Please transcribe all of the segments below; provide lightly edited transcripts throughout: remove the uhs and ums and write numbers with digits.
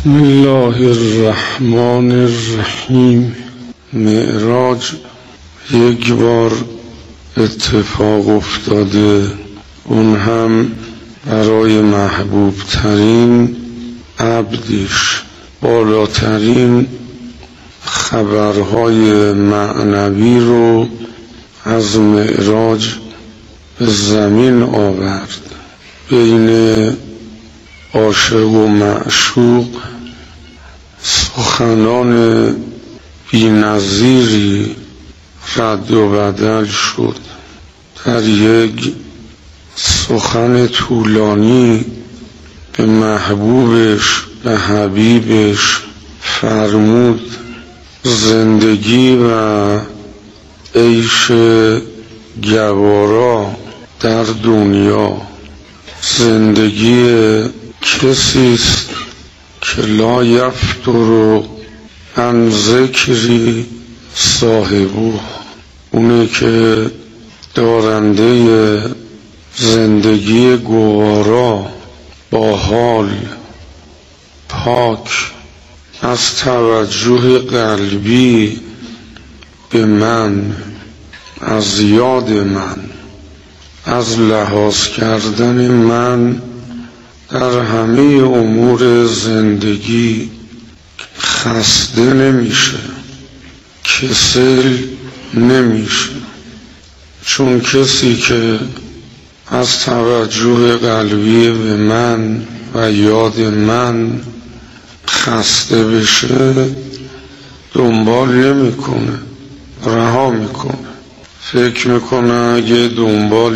بسم الله الرحمن الرحیم. معراج یک بار اتفاق افتاده، اون هم برای محبوب ترین عبدش. بالاترین خبرهای معنوی رو از معراج به زمین آورد. بین عاشق و معشوق سخنان بی‌نظیری رد و بدل شد. در یک سخن طولانی به محبوبش، به حبیبش فرمود زندگی و عیش گوارا در دنیا زندگی کسی است که لا یفتر عن ذکری صاحبو، اونه که دارنده زندگی گوارا با حال پاک از توجه قلبی به من، از یاد من، از لحاظ کردن من در همه امور زندگی خسته نمیشه، کسل نمیشه. چون کسی که از توجه قلبی به من و یاد من خسته بشه دنبال نمیکنه، رها میکنه. فکر میکنه اگه دنبال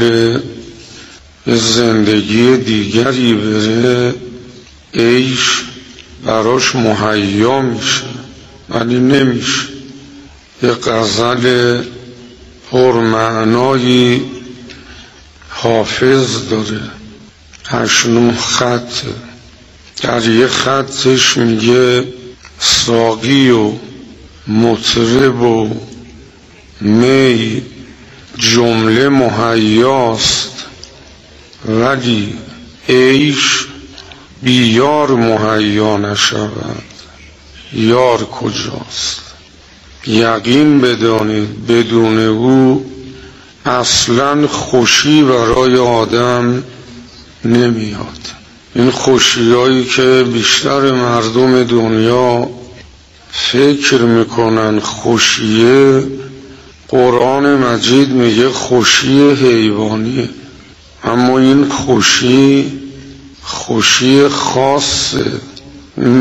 زندگی دیگری بره عیش براش مهیا میشه، ولی نمیشه. یه غزل پرمعنایی حافظ داره، 8-9 خط. در یه خطش میگه ساقی و مطرب و می جمله مهیاست، ولی عیش بی یار مهیا نشود. یار کجاست؟ یقین بدانید بدون او اصلا خوشی برای آدم نمیاد. این خوشیایی که بیشتر مردم دنیا فکر میکنن خوشیه، قرآن مجید میگه خوشی حیوانیه. اما این خوشی خاصه. این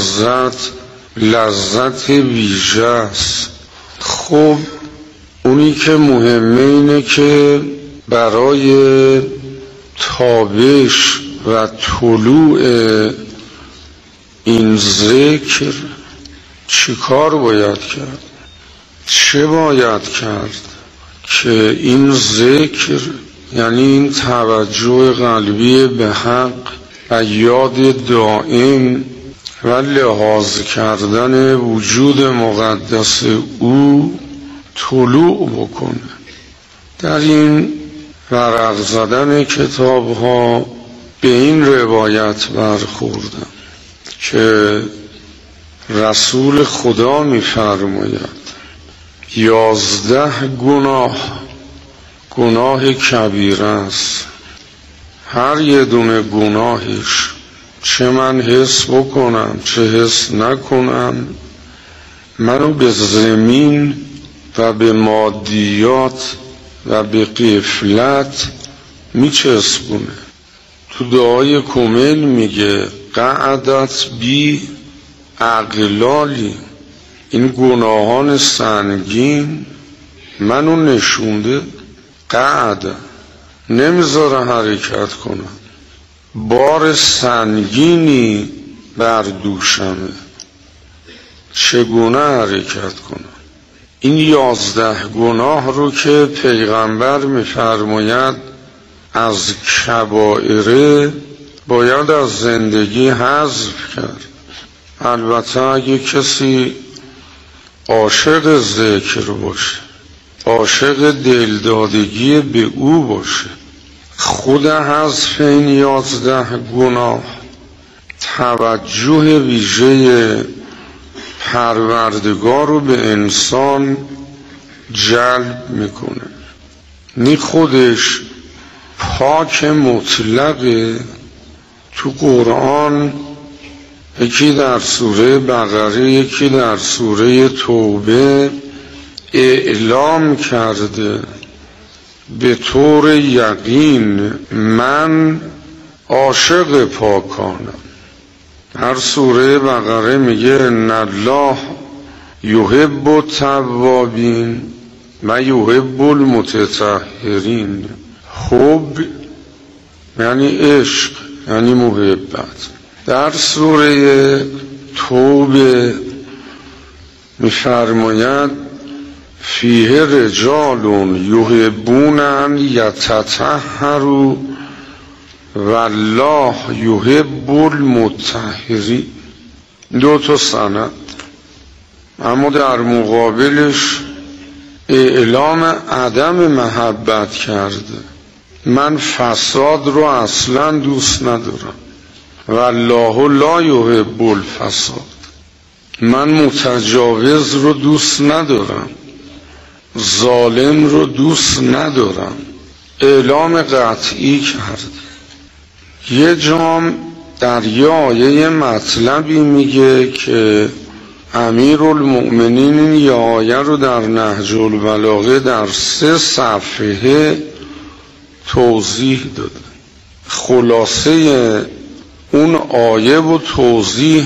لذت ویژه است. خب اونی که مهمه اینه که برای تابش و طلوع این ذکر چی کار باید کرد؟ چه باید کرد که این ذکر، یعنی این توجه قلبی به حق و یاد دائم و لحاظ کردن وجود مقدس او طلوع بکنه؟ در این ورق زدن کتاب ها به این روایت برخوردم که رسول خدا می‌فرماید 11 گناه کبیره است. هر یه دونه گناهش، چه من حس بکنم چه حس نکنم، منو به زمین و به مادیات و به غفلت میچسبونه. تو دعای کمیل میگه قعدت بی اغلالی، این گناهان سنگین منو نشونده، قعده نمیذاره حرکت کنم، بار سنگینی بر دوشمه، چگونه حرکت کنم؟ این 11 گناه رو که پیغمبر میفرماید از کبائره باید از زندگی حذف کرد. البته اگه کسی عاشق ذکر باشه، عاشق دلدادگی به او باشه، خود حذف این 11 گناه توجه ویژه پروردگار رو به انسان جلب میکنه. نی خودش پاک مطلقه. تو قرآن یکی در سوره بقره یکی در سوره توبه اعلام کرده به طور یقین من عاشق پاکانم. هر سوره بقره میگه ان الله یحب التوابین و یحب المتطهرین. حب یعنی عشق، یعنی محبت. در سوره توبه می‌فرماید فیه رجال یحبون ان یتطهروا والله یحب المطهرین. دو تا سند، اما در مقابلش اعلام عدم محبت کرده. من فساد رو اصلا دوست ندارم، والله لا یحب الفساد. من متجاوز رو دوست ندارم، ظالم رو دوست ندارم. اعلام قطعی کرده. یه جام در یه آیه مطلبی میگه که امیرالمؤمنین این آیه رو در نهج البلاغه در 3 صفحه توضیح داده. خلاصه اون آیه و توضیح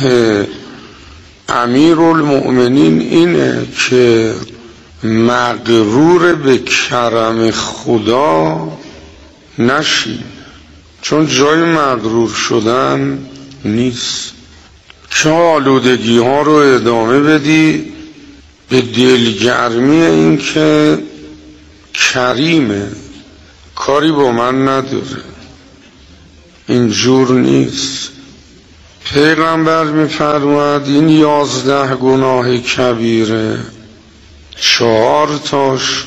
امیرالمؤمنین اینه که مغرور به کرم خدا نشین، چون جای مغرور شدن نیست. که آلودگی ها رو ادامه بدی به دلگرمی این که کریمه، کاری با من نداره. اینجور نیست. پیغمبر می‌فرماید این 11 گناه کبیره 4 تاش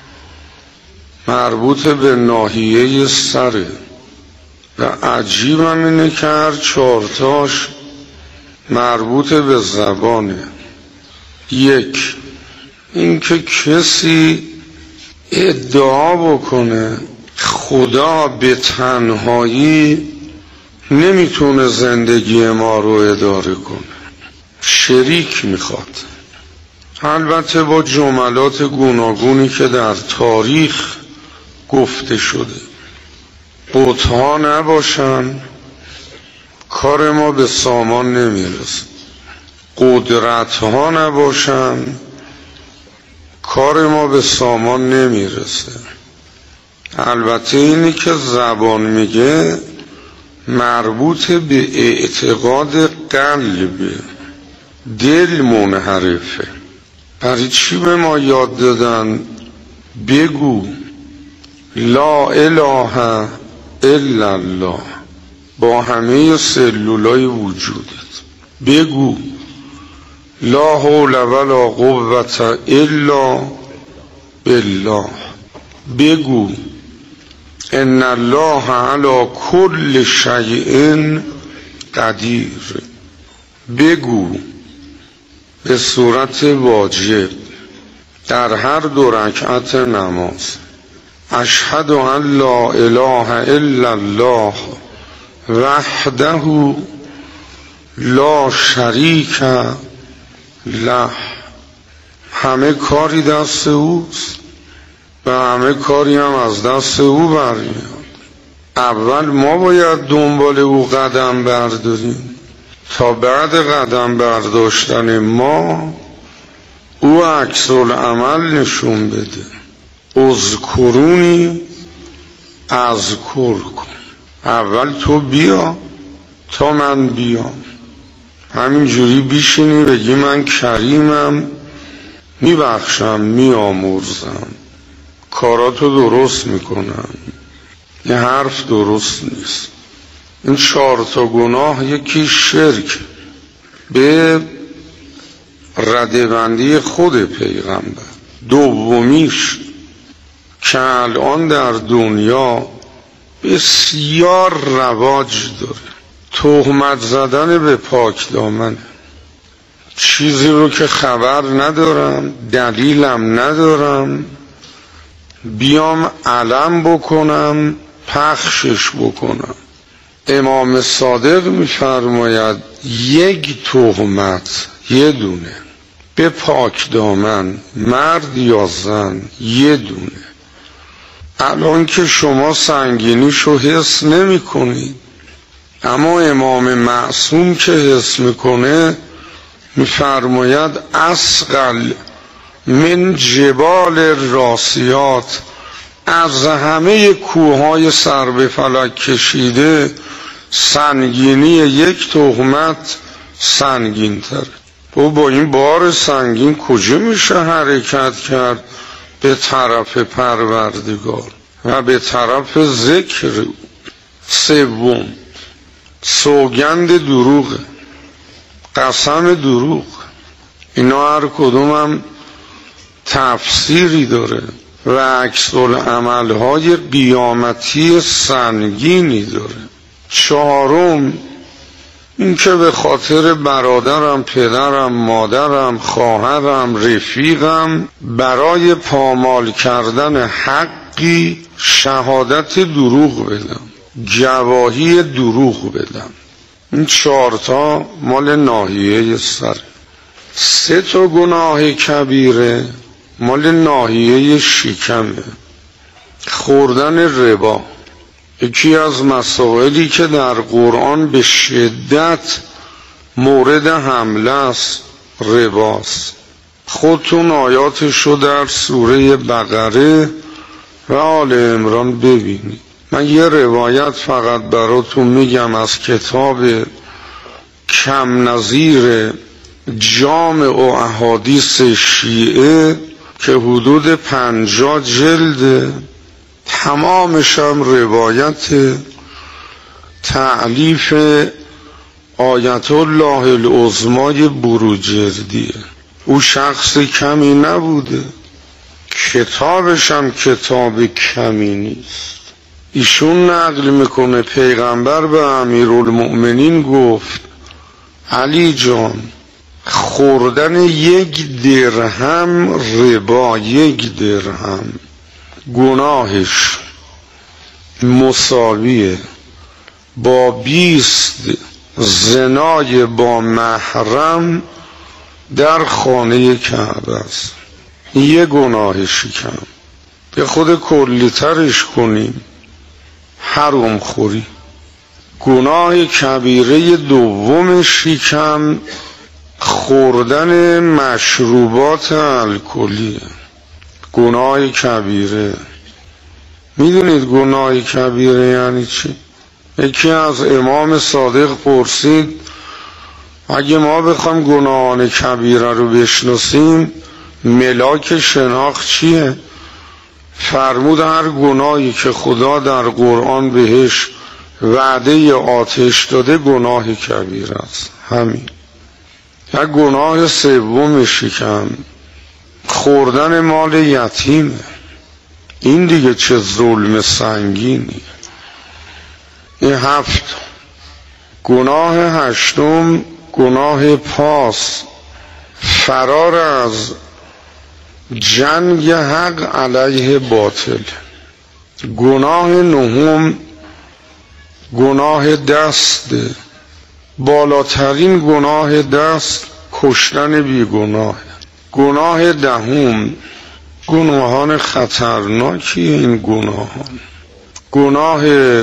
مربوط به ناحیه سره و عجیبم اینه که هر 4 تاش مربوط به زبانه. 1 اینکه کسی ادعا بکنه خدا به تنهایی نمیتونه زندگی ما رو اداره کنه، شریک میخواد. البته با جملات گوناگونی که در تاریخ گفته شده. بت‌ها نباشن کار ما به سامان نمیرسه. قدرت‌ها نباشن کار ما به سامان نمیرسه. البته اینی که زبان میگه مربوط به اعتقاد قلبه، دل منحرفه. برای چی به ما یاد دادن بگو لا اله الا الله با همه سلولای وجودت؟ بگو لا حول ولا قوة الا بالله. بگو ان الله علی کل شیء قدیر. بگو به صورت واجب در هر 2 رکعت نماز اشهد ان لا اله الا الله وحده لا شریک له. همه کاری دست اوست و همه کاری هم از دست او برمیاد. اول ما باید دنبال او قدم برداریم تا بعد قدم برداشتن ما او عکس العمل نشون بده. اذکرونی اذکرکم. اول تو بیا تا من بیام. همینجوری بیشینی بگی من کریمم، میبخشم، میامرزم، کاراتو درست میکنم، یه حرف درست نیست. این 4 تا گناه، یکی شرک به ردبندی خود پیغمبر، دومیش که الان در دنیا بسیار رواج داره تهمت زدن به پاک دامنه. چیزی رو که خبر ندارم، دلیلم ندارم، بیام علم بکنم، پخشش بکنم. امام صادق می‌فرماید یک تهمت، یه دونه، به پاک دامن، مرد یا زن، یه دونه. الان که شما سنگینیشو حس نمی کنید، اما امام معصوم که حس میکنه میفرماید اثقل من جبال راسیات، از همه کوههای سر به فلک کشیده سنگینی یک تهمت سنگین تره. با این بار سنگین کجا میشه حرکت کرد به طرف پروردگار و به طرف ذکر. سوم، سوگند دروغه، قسم دروغ. اینا هر کدومم تفسیری داره و عکس‌العمل‌های قیامتی سنگینی داره. چهارم، این که به خاطر برادرم، پدرم، مادرم، خواهرم، رفیقم برای پامال کردن حقی شهادت دروغ بدم، گواهی دروغ بدم. این 4 مال ناحیه سر. 3 گناه کبیره مال ناحیه شکمه. خوردن ربا یکی از مسائلی که در قرآن به شدت مورد حمله است، رباست. خودتون آیاتشو در سوره بقره و آل عمران ببینید. من یه روایت فقط براتون میگم از کتاب کم نظیر جامع و احادیث شیعه که حدود 50 جلده، تمامش هم روایت تألیف آیت الله العظمای بروجردیه. او شخص کمی نبوده، کتابش هم کتاب کمی نیست. ایشون نقل میکنه پیغمبر به امیرالمؤمنین گفت علی جان، خوردن 1 درهم ربا، 1 درهم گناهش مساویه با 20 زنای با محرم در خانه کعبه است. یه گناه شکم. به خود کلی ترش کنیم، حرام خوری. گناه کبیره دوم شکم خوردن مشروبات الکلیه. گناه کبیره. میدونید گناه کبیره یعنی چی؟ یکی از امام صادق پرسید اگه ما بخوام گناهان کبیره رو بشناسیم ملاک شناخت چیه؟ فرمود هر گناهی که خدا در قرآن بهش وعده آتش داده گناه کبیره است. همین. یک گناه سوم شکم خوردن مال یتیمه. این دیگه چه ظلم سنگینی. این 7. گناه 8 گناه پاس، فرار از جنگ حق علیه باطل. گناه 9 گناه دست، بالاترین گناه دست کشتن بیگناه. گناه 10 گناهان خطرناکی. این گناهان گناه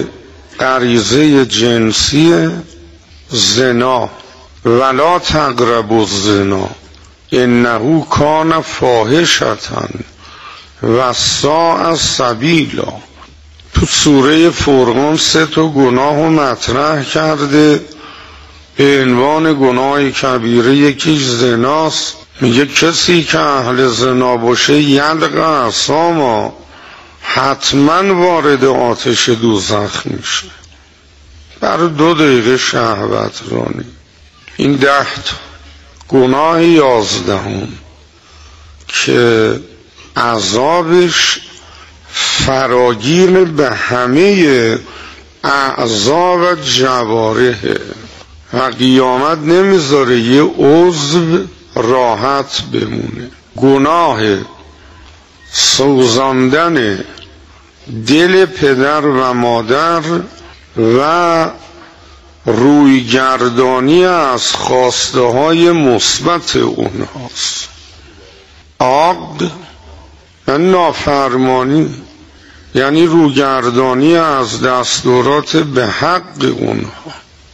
غریزه جنسی، زنا، ولا تقربوا الزنا انه کان فاحشة و ساء سبیلا. تو سوره فرقان 3 گناه رو مطرح کرده به عنوان گناه کبیره. یکیش زناست، میگه کسی که اهل زنا باشه یلقى عصاما، حتما وارد آتش دوزخ میشه. برای 2 دقیقه شهوت رانی. این 10 گناه 11 که عذابش فراگیر به همه اعضا و جوارحه و قیامت نمیذاره یه عضو راحت بمونه. گناه سوزاندن دل پدر و مادر و رویگردانی از خواسته های مثبت اونهاست. عقد یعنی نافرمانی، یعنی رویگردانی از دستورات به حق اونها.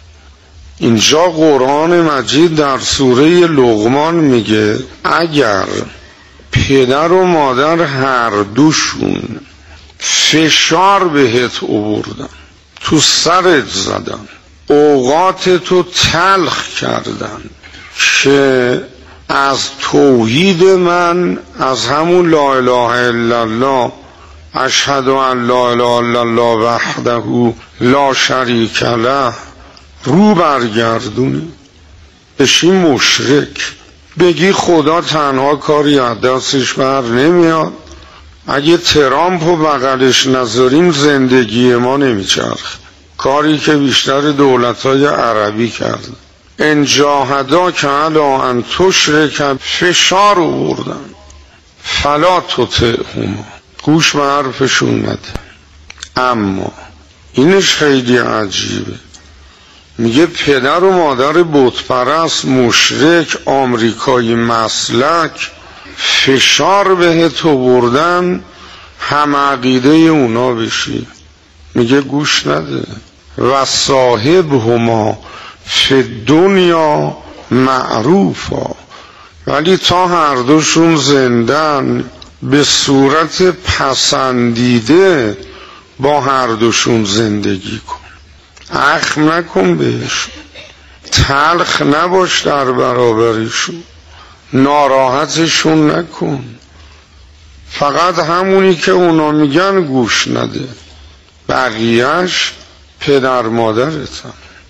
اینجا قرآن مجید در سوره لقمان میگه اگر پدر و مادر هر دوشون فشار بهت آوردن، تو سرت زدن، اوقات تو تلخ کردن که از توحید من، از همون لا اله الا الله، اشهد ان لا اله الا الله وحده لا شریک له، رو برگردونی بشی مشرک، بگی خدا تنها کاری از دستش بر نمیاد، اگه ترامپو بغلش نذاریم زندگی ما نمیچرخ، کاری که بیشتر دولت‌های عربی کرد. ان جاهداک علی ان تشرک، فشار آوردن، فلا تطعهما، گوش به حرفشون نده. اما اینش خیلی عجیبه، میگه پدر و مادر بتپرست، مشرک، آمریکایی مسلک فشار بهت آوردن هم عقیده اونا بشی، میگه گوش نده. و صاحبهما فی الدنیا معروفا، ولی تا هر دوشون زندن به صورت پسندیده با هر دوشون زندگی کن، اخم نکن بهشون، تلخ نباش در برابرشون، ناراحتشون نکن، فقط همونی که اونا میگن گوش نده، بقیهش پدر مادرتن.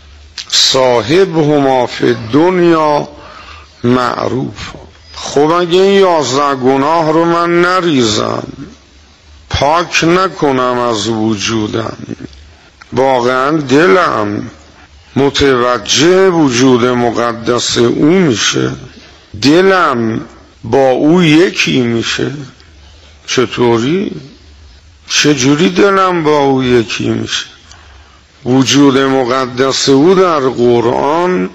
صاحبهما فی دنیا معروف. خب اگه این 11 گناه رو من نریزم، پاک نکنم از وجودم، واقعا دلم متوجه وجود مقدس او میشه، دلم با او یکی میشه. چطوری؟ چجوری دلم با او یکی میشه؟ وجود مقدس او در قرآن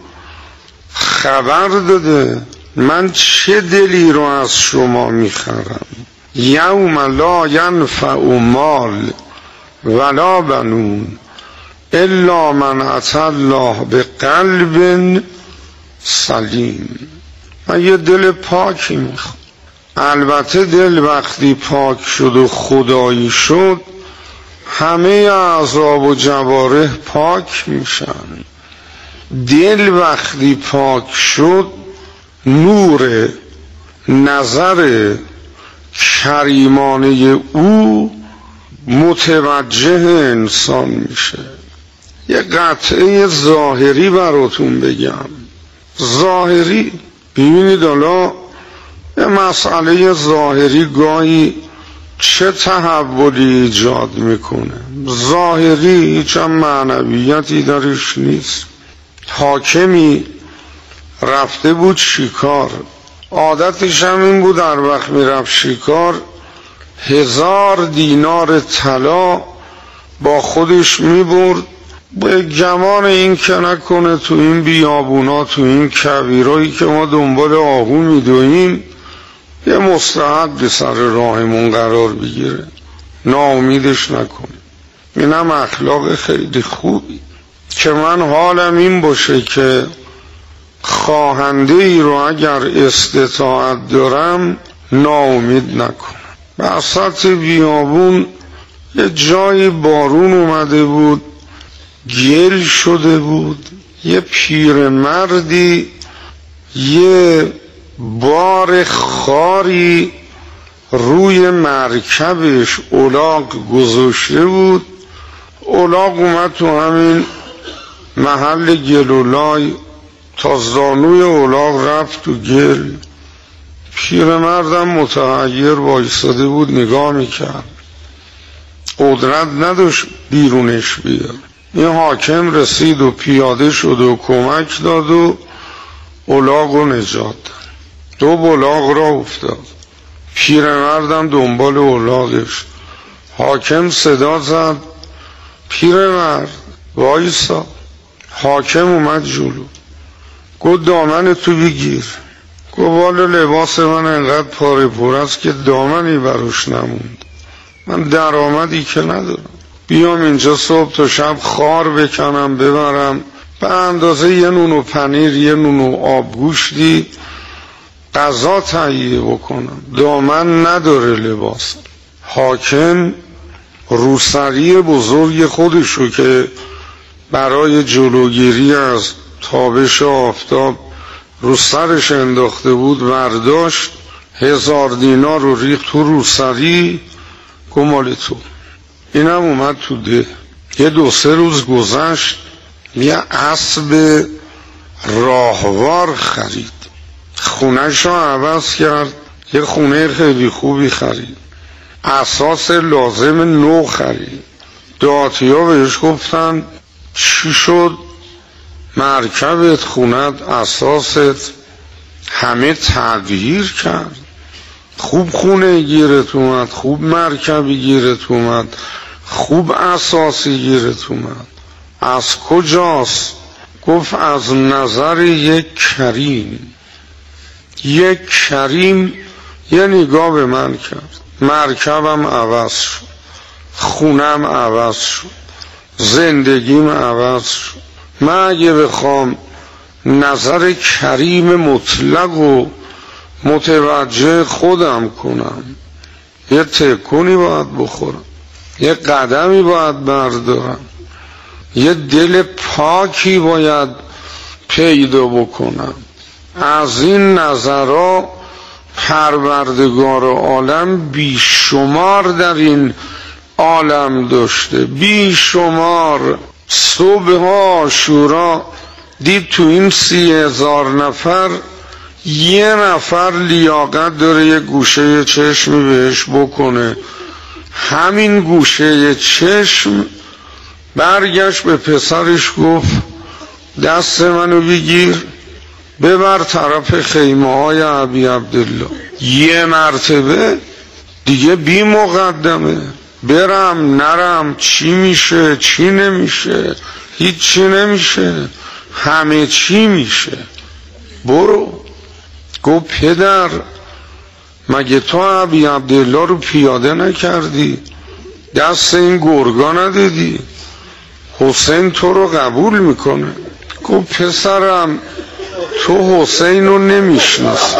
خبر داده من چه دلی رو از شما میخرم. یوم لا ینفع مال ولا بنون الا من اتى الله بقلب سلیم. من یه دل پاکی میخوام. البته دل وقتی پاک شد و خدایی شد، همه اعضا و جوارح پاک میشن. دل وقتی پاک شد، نور نظر کریمانه او متوجه انسان میشه. یه قطعه ظاهری براتون بگم. ظاهری، ببینید حالا یه مسئله ظاهری گاهی چه تحولی ایجاد میکنه. ظاهری هیچ هم معنویتی درش نیست. حاکمی رفته بود شکار، عادتش هم این بود در وقت میرفت شکار 1000 دینار طلا با خودش میبرد، به گمان این که نکنه تو این بیابونا، تو این کویرایی که ما دنبال آهو میدویم، یه مستحق سر راهمون قرار بگیره، ناامیدش نکنه. اینم اخلاق خیلی خوبی که من حالم این باشه که خواهنده ای رو اگر استطاعت دارم ناامید نکنم. وسط بیابون یه جایی بارون اومده بود، گل شده بود، یه پیرمردی یه بار خاری روی مرکبش الاغ گذاشته بود. الاغ اومد تو همین محل گلولای، تا زانوی الاغ رفت تو گل. پیرمردم متحیر وایساده بود نگاه میکرد، قدرت نداشت بیرونش بیاد. این حاکم رسید و پیاده شد و کمک داد و الاغ و نجات داد. الاغ را افتاد، پیرمردم دنبال الاغش. حاکم صدا زد پیرمرد وایسا. حاکم اومد جلو، گفت دامن تو بگیر. گفت والا لباس من انقدر پاره پور است که دامنی براش نموند، من درآمدی که ندارم، بیام اینجا صبح تا شب خار بکنم ببرم، به اندازه یه نون و پنیر یه نون و آبگوشتی غذا تهیه بکنم، دامن نداره لباس. حاکم روسری بزرگ خودشو که برای جلوگیری از تابش آفتاب رو سرش انداخته بود برداشت، 1000 دینار رو ریخت تو روسری، گفت مال تو. اینم اومد تو ده. یه 2-3 روز گذشت، یه اسب راهوار خرید، خونه‌ش رو عوض کرد، یه خونه خیلی خوبی خرید، اساس لازم نو خرید. دهاتی‌ها بهش گفتن چی شد؟ مرکبت، خونت، اساست همه تغییر کرد، خوب خونه گیرت اومد، خوب مرکبی گیرت اومد، خوب اساسی گیرت اومد، از کجاست؟ گفت از نظر یک کریم. یک کریم یه نگاه به من کرد، مرکبم عوض شد، خونم عوض شد، زندگیم عوض شد. من اگه بخوام نظر کریم مطلق و متوجه خودم کنم، یه تکونی باید بخورم، یه قدمی باید بردارم، یه دل پاکی باید پیدا بکنم. از این نظرها پروردگار عالم بیشمار در این عالم داشته، بیشمار. صبح عاشورا دید تو این 30,000 نفر یه نفر لیاقت داره یه گوشه چشمی بهش بکنه. همین گوشه چشم برگشت به پسرش گفت دست منو بگیر ببر طرف خیمه های ابی عبدالله. یه مرتبه دیگه بی مقدمه، برم نرم، چی میشه چی نمیشه، هیچی نمیشه، همه چی میشه، برو. گفت پدر مگه تو ابی عبدالله رو پیاده نکردی؟ دست این گرگا ندادی؟ حسین تو رو قبول میکنه. گفت پسرم تو حسین رو نمیشناسی.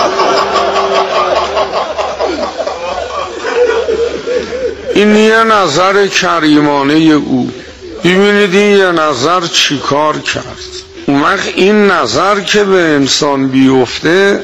این یه نظر کریمانه او. ببینید این یه نظر چی کار کرد. اون وقت این نظر که به انسان بیفته،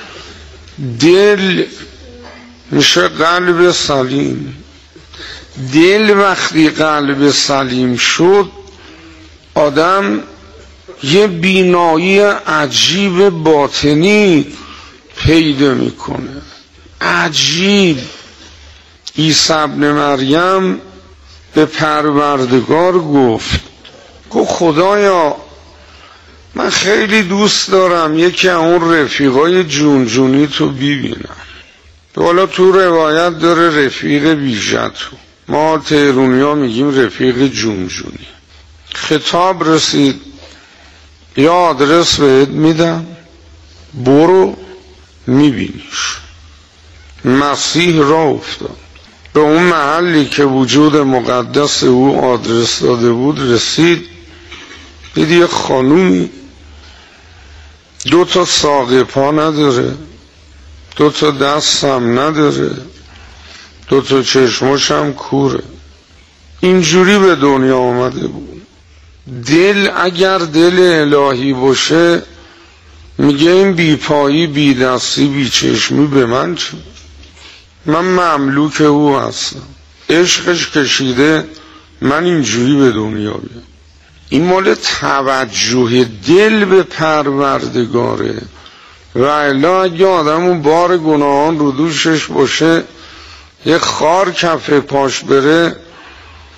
دل میشه قلب سلیم. دل وقتی قلب سلیم شد، آدم یه بینایی عجیب باطنی پیدا میکنه. عجیب. عیسی ابن مریم به پروردگار گفت خدایا من خیلی دوست دارم یکی اون رفیقای جونجونی تو ببینم. حالا تو روایت داره رفیق بیژتو، ما تهرونی ها میگیم رفیق جونجونی. خطاب رسید یا آدرس بهت میدم برو میبینیش. مسیح را افتاد به اون محلی که وجود مقدس او آدرس داده بود، رسید دید یه خانومی 2 ساق پا نداره، 2 دست هم نداره، 2 چشماش هم کوره، اینجوری به دنیا آمده بود. دل اگر دل الهی باشه میگه این بی پایی بی دستی بی چشمی به من چه؟ من مملوک او هستم، عشقش کشیده من اینجوری به دنیا بیام. این مال توجه دل به پروردگاره. و الا اگه آدم اون بار گناهان رو دوشش باشه، یه خار کف پاش بره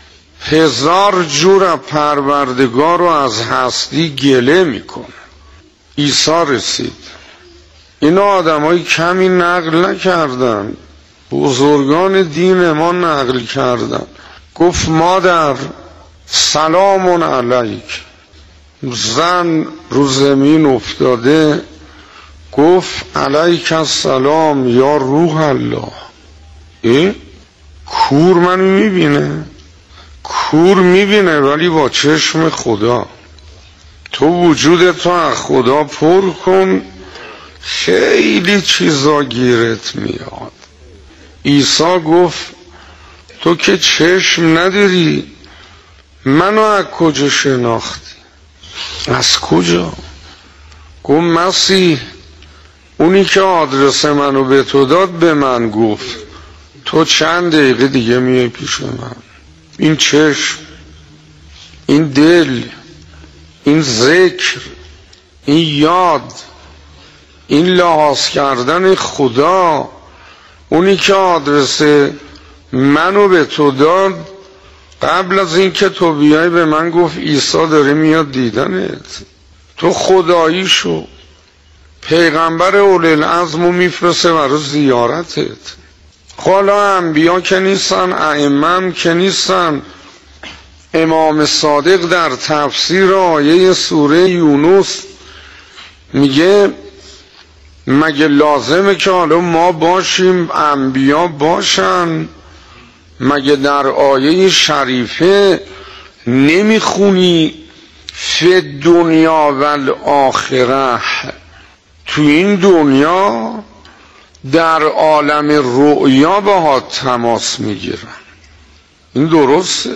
1000 جور پروردگار رو از هستی گله میکنه. عیسی رسید. اینا آدمای کمی نقل نکردن، بزرگان دین ما نقل کردن. گفت مادر سلام علیک. زن رو زمین افتاده گفت علیک السلام یا روح الله. کور منو میبینه؟ کور میبینه ولی با چشم خدا. تو وجودت رو از خدا پر کن، خیلی چیزا گیرت میاد. عیسی گفت تو که چشم نداری، منو از کجا شناختی؟ از کجا؟ گفت مسیح اونی که آدرس منو به تو داد به من گفت تو چند دقیقه دیگه میای پیش من. این چشم، این دل، این ذکر، این یاد، این لحاظ کردن خدا، اونی که آدرس منو به تو داد قبل از این که تو بیای به من گفت عیسی داره میاد دیدنت. تو خدایی شو. پیغمبر اولوالعزمو میفرسته برای زیارتت. حالا انبیا که نیستن، ائمه که نیستن. امام صادق در تفسیر آیه سوره یونس میگه مگه لازمه که حالا ما باشیم انبیا باشن؟ مگه در آیه شریفه نمیخونی فی دنیا و الاخره؟ تو این دنیا در عالم رؤیا با تماس میگیرن. این درسته،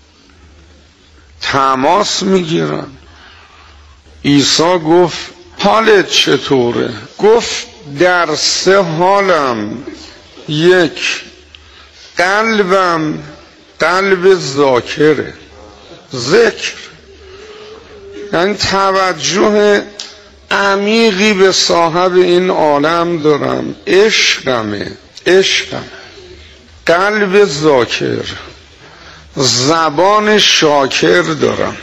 تماس میگیرن. عیسی گفت حالت چطوره؟ گفت در 3 حالم. 1 قلبم قلب ذاکره، ذکر، یعنی توجه عمیقی به صاحب این عالم دارم، عشقمه. قلب ذاکر، زبان شاکر دارم.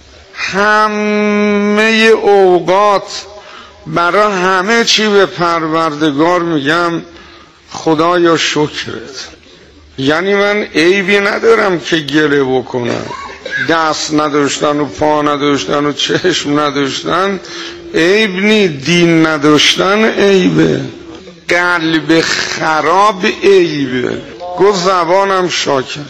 همه اوقات برای همه چی به پروردگار میگم خدایا شکرت. یعنی من عیبی ندارم که گله بکنم. دست نداشتن و پا نداشتن و چشم نداشتن عیب نی، دین نداشتن عیبه، قلب خراب عیبه. گفت زبانم شاکر.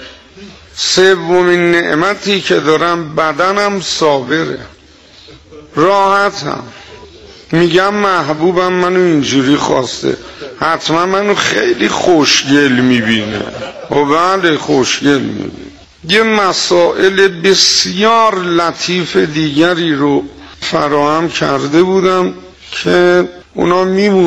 3مین نعمتی که دارم بدنم صابره، راحتم. میگم محبوبم منو اینجوری خواسته، حتما منو خیلی خوشگل میبینه. و بله خوشگل میبینه. یه مسائل بسیار لطیف دیگری رو فراهم کرده بودم که اونا میمونه.